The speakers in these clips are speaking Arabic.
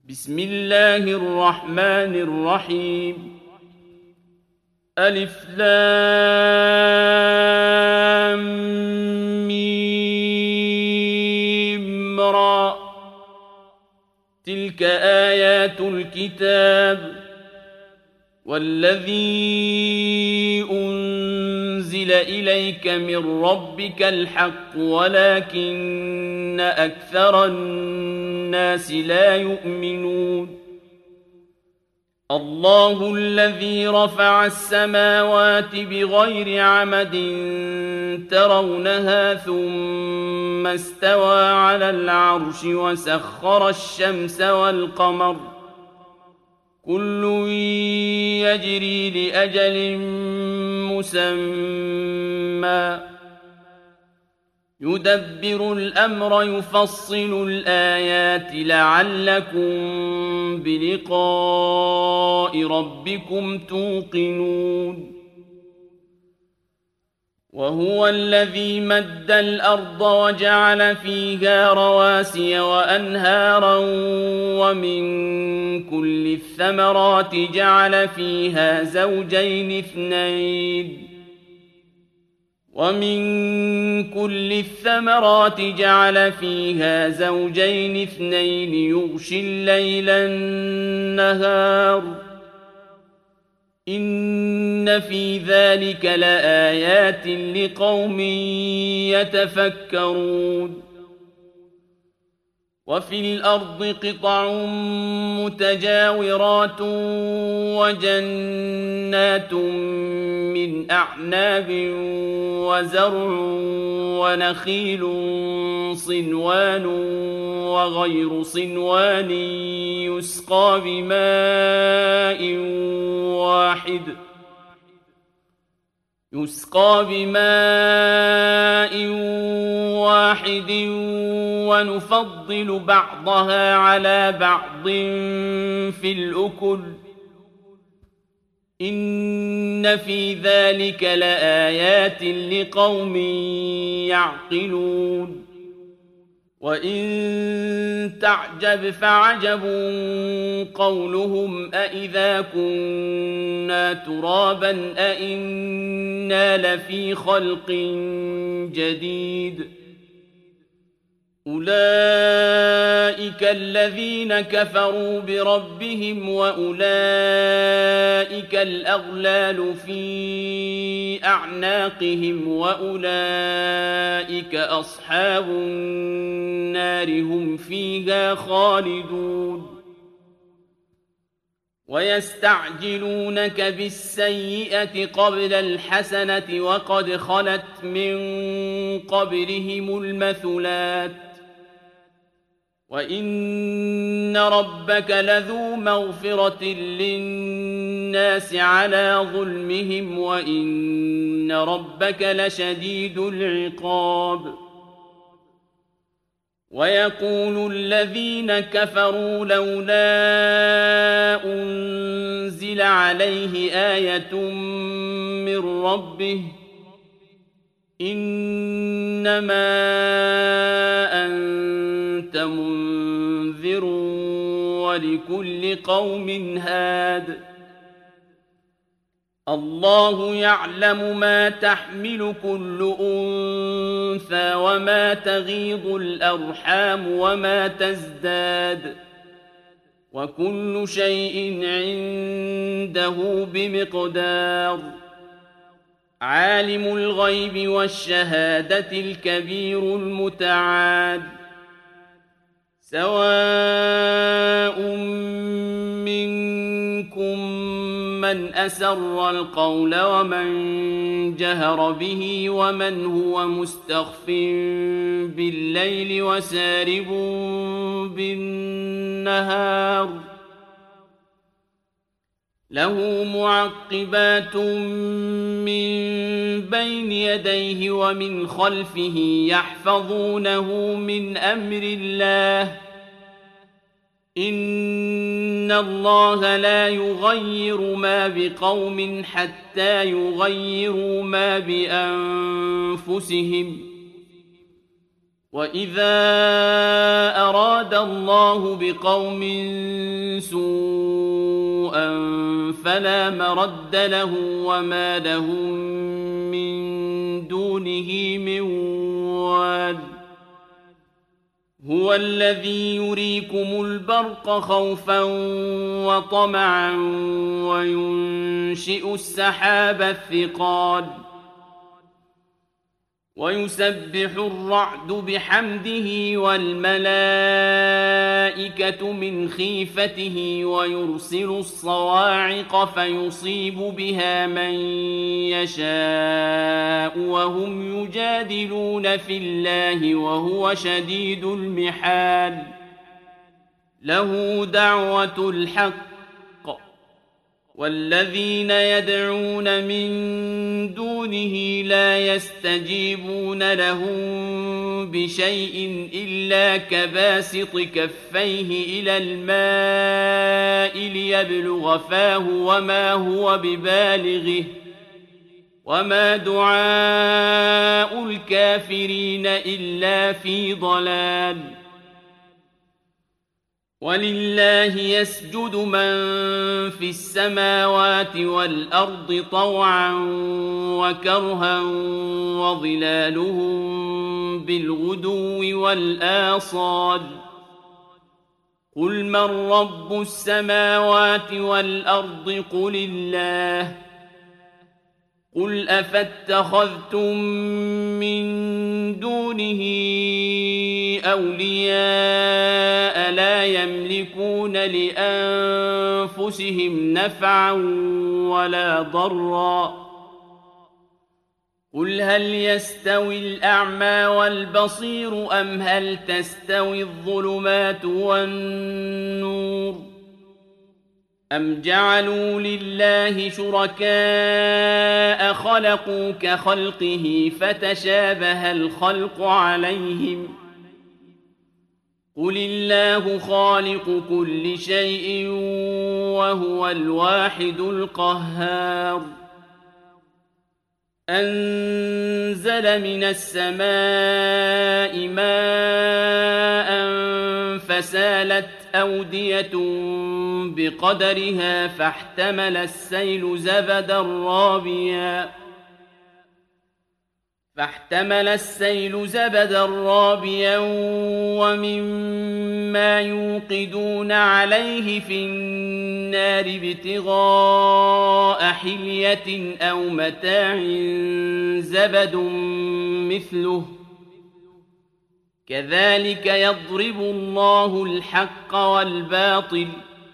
بسم الله الرحمن الرحيم. ألف لام ميم را. تلك آيات الكتاب والذي أنزل إليك من ربك الحق ولكن أكثر الناس لا يؤمنون. الله الذي رفع السماوات بغير عمد ترونها ثم استوى على العرش وسخر الشمس والقمر كل يجري لأجل مسمى يدبر الأمر يفصل الآيات لعلكم بلقاء ربكم توقنون. وهو الذي مد الأرض وجعل فيها رواسي وأنهارا ومن كل الثمرات جعل فيها زوجين اثنين يغشي الليل النهار إن في ذلك لآيات لقوم يتفكرون. وفي الأرض قطع متجاورات وجنات من أعناب وزرع ونخيل صنوان وغير صنوان يسقى بماء واحد ونفضل بعضها على بعض في الأكل إن في ذلك لآيات لقوم يعقلون. وإن تعجب فعجب قولهم أإذا كنا ترابا أإنا لفي خلق جديد. أولئك الذين كفروا بربهم وأولئك الأغلال في أعناقهم وأولئك أصحاب النار هم فيها خالدون. ويستعجلونك بالسيئة قبل الحسنة وقد خلت من قبلهم المثلات وإن ربك لذو مغفرة للناس على ظلمهم وإن ربك لشديد العقاب. ويقول الذين كفروا لولا أنزل عليه آية من ربه إنما أنت منذر ولكل قوم هاد. الله يعلم ما تحمل كل أنثى وما تغيض الأرحام وما تزداد وكل شيء عنده بمقدار. عالم الغيب والشهادة الكبير المتعال. سواء منكم من أسر القول ومن جهر به ومن هو مستخف بالليل وسارب بالنهار له معقبات من بين يديه ومن خلفه يحفظونه من أمر الله إن الله لا يغير ما بقوم حتى يغيروا ما بأنفسهم وَإِذَا أَرَادَ اللَّهُ بِقَوْمٍ سُوءًا فَلَا مَرَدَّ لَهُ وَمَا لَهُم مِّن دُونِهِ مِن وَالٍ هُوَ الَّذِي يُرِيكُمُ الْبَرْقَ خَوْفًا وَطَمَعًا وَيُنشِئُ السَّحَابَ الثِّقَالَ وَيُسَبِّحُ الرَّعْدُ بِحَمْدِهِ وَالْمَلَائِكَةُ مِنْ خِيفَتِهِ وَيُرْسِلُ الصَّوَاعِقَ فَيُصِيبُ بِهَا مَن يَشَاءُ وَهُمْ يُجَادِلُونَ فِي اللَّهِ وَهُوَ شَدِيدُ الْمِحَالِ لَهُ دَعْوَةُ الْحَقِّ وَالَّذِينَ يَدْعُونَ مِن دُونِهِ لَا يَسْتَجِيبُونَ لَهُم بِشَيْءٍ إِلَّا كَبَاسِطِ كَفَّيْهِ إِلَى الْمَاءِ لِيَبْلُغَ فَاهُ وَمَا هُوَ بِبَالِغِهِ وَمَا دُعَاءُ الْكَافِرِينَ إِلَّا فِي ضَلَالٍ وَلِلَّهِ يَسْجُدُ مَن فِي السَّمَاوَاتِ وَالْأَرْضِ طَوْعًا وَكَرْهًا وَظِلَالُهُم بِالْغُدُوِّ وَالْآصَالِ قُلْ مَن رَّبُّ السَّمَاوَاتِ وَالْأَرْضِ قُلِ اللَّهُ قُلْ أَفَاتَّخَذْتُم مِّن دُونِهِ أَوْلِيَاءَ لَا يَمْلِكُونَ لِأَنفُسِهِمْ نَفْعًا وَلَا ضَرًّا قُلْ هَلْ يَسْتَوِي الْأَعْمَىٰ وَالْبَصِيرُ أَمْ هَلْ تَسْتَوِي الظُّلُمَاتُ وَالنُّورُ أَمْ جَعَلُوا لِلَّهِ شُرَكَاءَ خَلَقُوا كَخَلْقِهِ فَتَشَابَهَ الْخَلْقُ عَلَيْهِمْ ۚ قُلِ اللَّهُ خَالِقُ كُلِّ شَيْءٍ وَهُوَ الْوَاحِدُ الْقَهَّارُ أَنزَلَ مِنَ السَّمَاءِ مَاءً فَسَالَتْ أَوْدِيَةٌ بِقَدَرِهَا فَاحْتَمَلَ السَّيْلُ زَبَدًا رَّابِيًا وَمِمَّا يُوقِدُونَ عَلَيْهِ فِي النَّارِ ابْتِغَاءَ حِلْيَةٍ أَوْ مَتَاعٍ زَبَدٌ مِّثْلُهُ ۚ كَذَٰلِكَ يَضْرِبُ اللَّهُ الْحَقَّ وَالْبَاطِلَ ۚ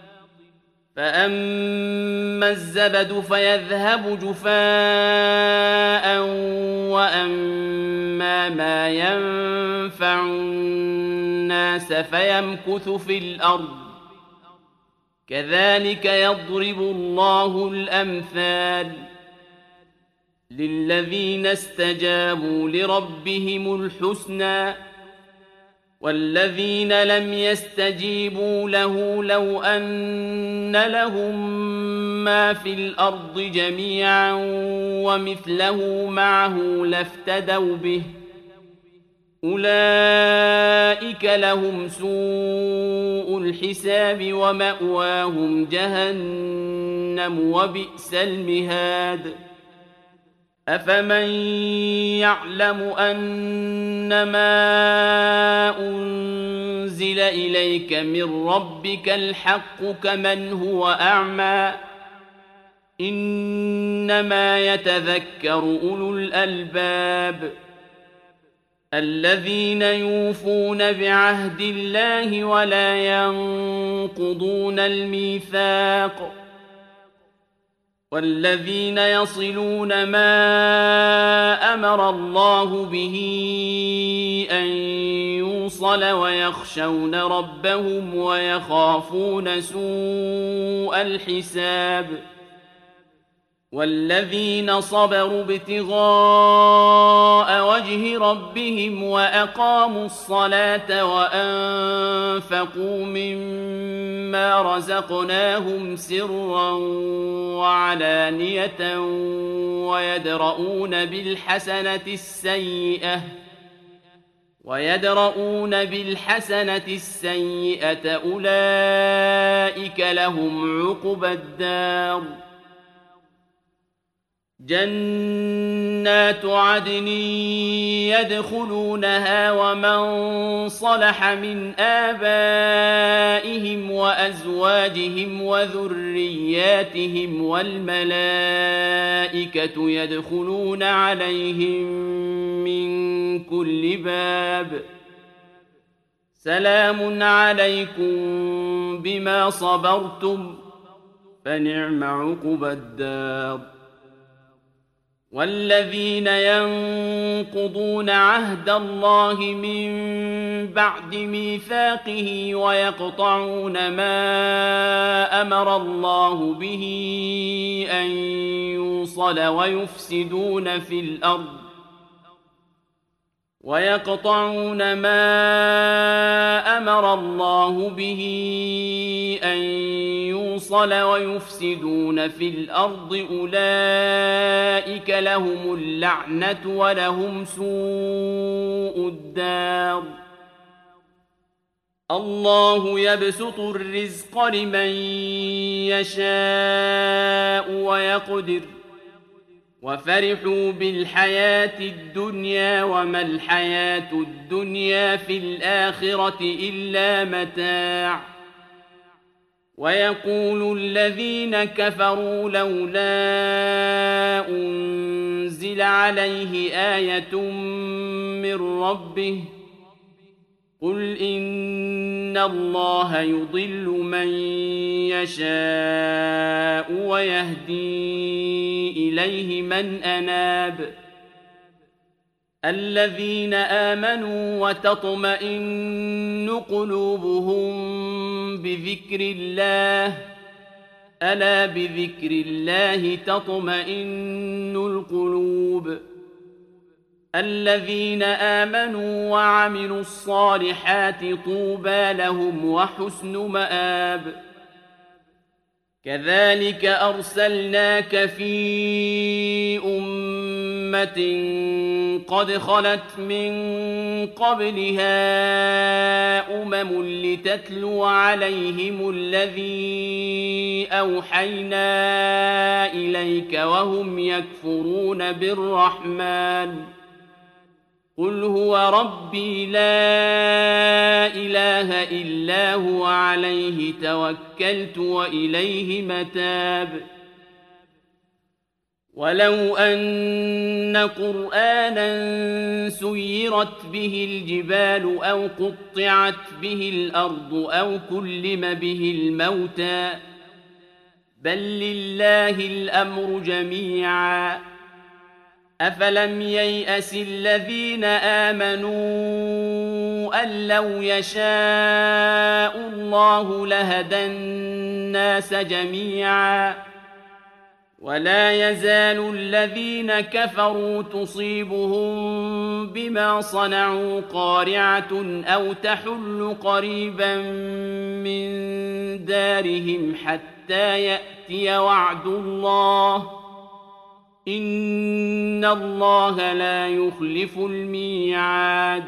فَأَمَّا الزَّبَدُ فَيَذْهَبُ جُفَاءً وَأَمَّا مَا يَنفَعُ النَّاسَ فَيَمْكُثُ فِي الْأَرْضِ ۚ كَذَٰلِكَ يَضْرِبُ اللَّهُ الْأَمْثَالَ لِلَّذِينَ اسْتَجَابُوا لِرَبِّهِمُ الْحُسْنَىٰ ۚ وَالَّذِينَ لَمْ يَسْتَجِيبُوا لَهُ لَوْ أَنَّ لَهُم مَّا فِي الْأَرْضِ جَمِيعًا وَمِثْلَهُ مَعَهُ لَافْتَدَوْا بِهِ ۚ أُولَٰئِكَ لَهُمْ سُوءُ الْحِسَابِ وَمَأْوَاهُمْ جَهَنَّمُ ۖ وَبِئْسَ الْمِهَادُ أَفَمَن يَعْلَمُ أَنَّمَا أُنزِلَ إِلَيْكَ مِن رَّبِّكَ الْحَقُّ كَمَنْ هُوَ أَعْمَىٰ ۚ إِنَّمَا يَتَذَكَّرُ أُولُو الْأَلْبَابِ الَّذِينَ يُوفُونَ بِعَهْدِ اللَّهِ وَلَا يَنقُضُونَ الْمِيثَاقَ وَالَّذِينَ يَصِلُونَ مَا أَمَرَ اللَّهُ بِهِ أَن يُوصَلَ وَيَخْشَوْنَ رَبَّهُمْ وَيَخَافُونَ سُوءَ الْحِسَابِ وَالَّذِينَ صَبَرُوا ابْتِغَاءَ وَجْهِ رَبِّهِمْ وَأَقَامُوا الصَّلَاةَ وَأَنفَقُوا مِمَّا رَزَقْنَاهُمْ سِرًّا وَعَلَانِيَةً وَيَدْرَءُونَ بِالْحَسَنَةِ السَّيِّئَةَ ويدرؤون بالحسنة السيئة أولئك لهم عقبى الدار جنات عدن يدخلونها ومن صلح من آبائهم وأزواجهم وذرياتهم والملائكة يدخلون عليهم من كل باب سلام عليكم بما صبرتم فنعم عقبى الدار والذين ينقضون عهد الله من بعد ميثاقه ويقطعون ما أمر الله به أن يوصل ويفسدون في الأرض أولئك لهم اللعنة ولهم سوء الدار الله يبسط الرزق لمن يشاء ويقدر وفرحوا بالحياة الدنيا وما الحياة الدنيا في الآخرة إلا متاع ويقول الذين كفروا لولا أنزل عليه آية من ربه قل إن الله يضل من يشاء ويهدي إليه من أناب الذين آمنوا وتطمئن قلوبهم بذكر الله ألا بذكر الله تطمئن القلوب الذين آمنوا وعملوا الصالحات طوبى لهم وحسن مآب كذلك أرسلناك في أمة قد خلت من قبلها لتتلو عليهم الذي أوحينا إليك وهم يكفرون بالرحمن قل هو ربي لا إله إلا هو عليه توكلت وإليه متاب ولو أن قرآنا سيرت به الجبال أو قطعت به الأرض أو كلم به الموتى بل لله الأمر جميعا أفلم ييأس الذين آمنوا أن لو يشاء الله لهدى الناس جميعا ولا يزال الذين كفروا تصيبهم بما صنعوا قارعة أو تحل قريبا من دارهم حتى يأتي وعد الله إن الله لا يخلف الميعاد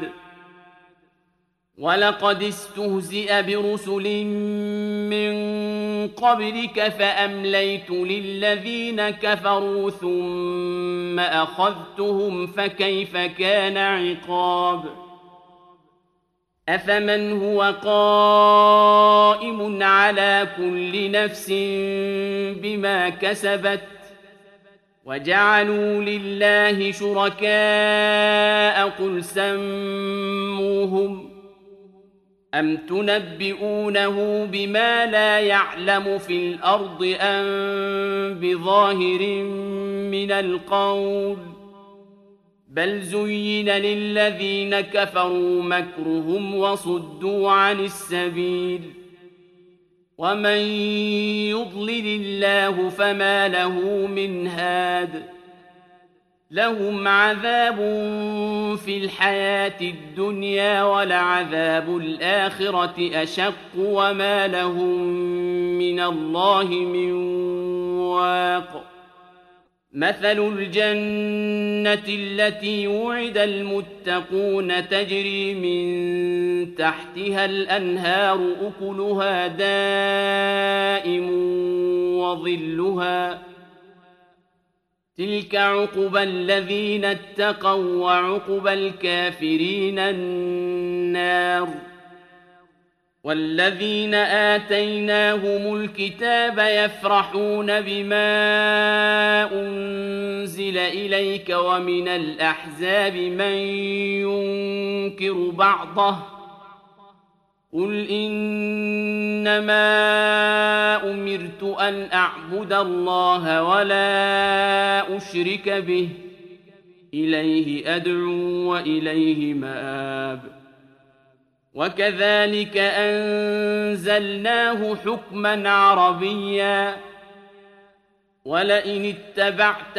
ولقد استهزئ برسل من قبلك فأمليت للذين كفروا ثم أخذتهم فكيف كان عقاب أفمن هو قائم على كل نفس بما كسبت وجعلوا لله شركاء قل سموهم أم تنبئونه بما لا يعلم في الأرض أم بظاهر من القول بل زين للذين كفروا مكرهم وصدوا عن السبيل ومن يضلل الله فما له من هاد لهم عذاب في الحياة الدنيا ولعذاب الآخرة أشق وما لهم من الله من واق مثل الجنة التي وعد المتقون تجري من تحتها الأنهار أكلها دائم وظلها تلك عقبى الذين اتقوا وعقبى الكافرين النار والذين آتيناهم الكتاب يفرحون بما أنزل إليك ومن الأحزاب من ينكر بعضه قل إنما أمرت أن أعبد الله ولا أشرك به إليه أدعو وإليه مآب وكذلك أنزلناه حكما عربيا ولئن اتبعت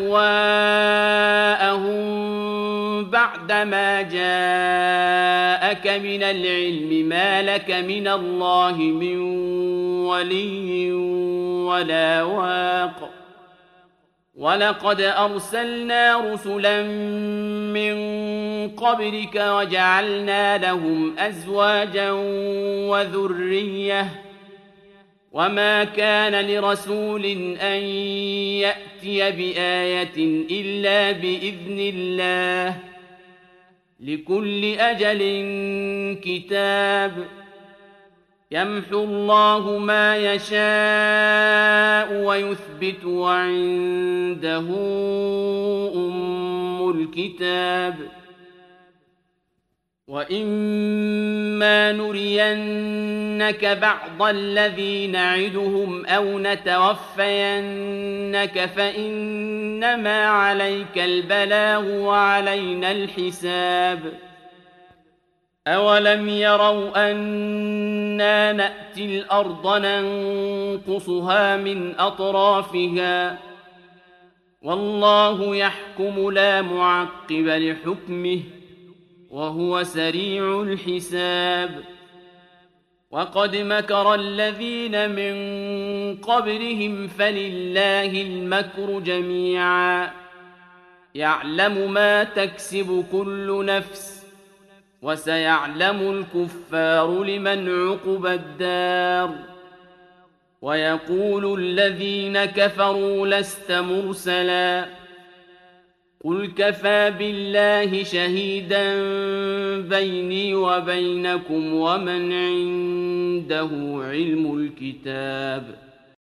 أهواءهم بعدما جاءك من العلم ما لك من الله من ولي ولا واق ولقد أرسلنا رسلا من قبلك وجعلنا لهم أزواجا وذرية وما كان لرسول أن يأتي بآية إلا بإذن الله لكل أجل كتاب يمحو الله ما يشاء ويثبت وعنده أم الكتاب وإما نرينك بعض الذي نعدهم أو نتوفينك فإنما عليك البلاغ وعلينا الحساب أولم يروا أنا نأتي الأرض ننقصها من أطرافها والله يحكم لا معقب لحكمه وهو سريع الحساب وقد مكر الذين من قبلهم فلله المكر جميعا يعلم ما تكسب كل نفس وسيعلم الكفار لمن عقبى الدار ويقول الذين كفروا لست مرسلا قل كفى بالله شهيدا بيني وبينكم ومن عنده علم الكتاب